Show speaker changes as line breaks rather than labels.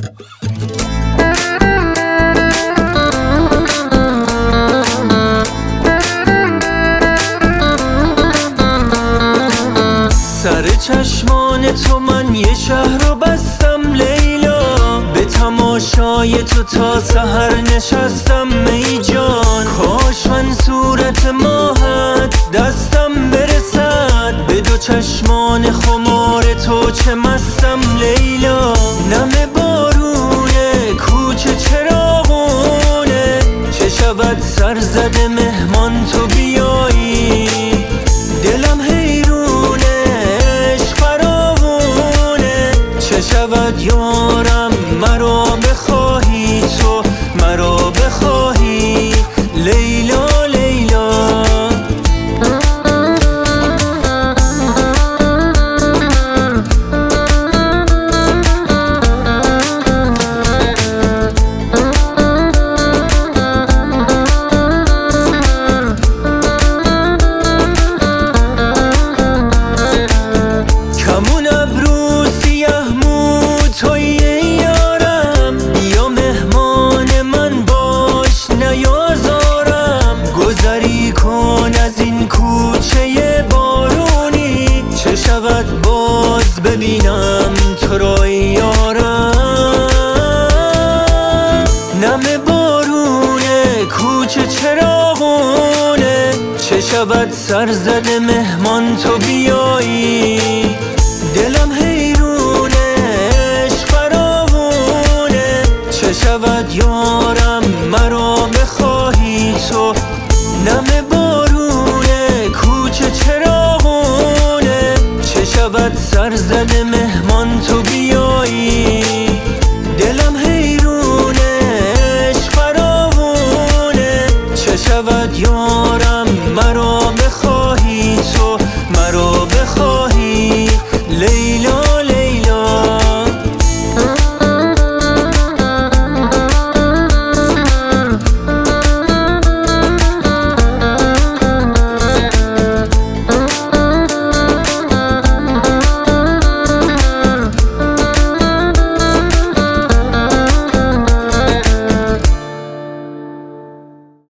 سر چشمان تو من یه شهر رو بستم لیلا، به تماشای تو تا سحر نشستم ای جان. کاش من صورت ماهت دستم برسد، به دو چشمان خمار تو چه مستم لیلا. نم بارونه کوچه چراغونه، چه شود سر زده مهمان تو بیایی. دلم حیرونه عشق فراوونه، چه شود یارم مرا بخواهی تو مرا بخواهی لیلا لیلا. کمون ابرو سیه مو تویی یارم، یا مهمان من باش نیازارم. گذری کن از این کوچه بارونی، چه شود باز ببینم تو را یارم. نم بارونه کوچه چراغونه، چه شود سر زده مهمان تو بیایی. دلم حیرونه عشق فراوونه، چه شود یارم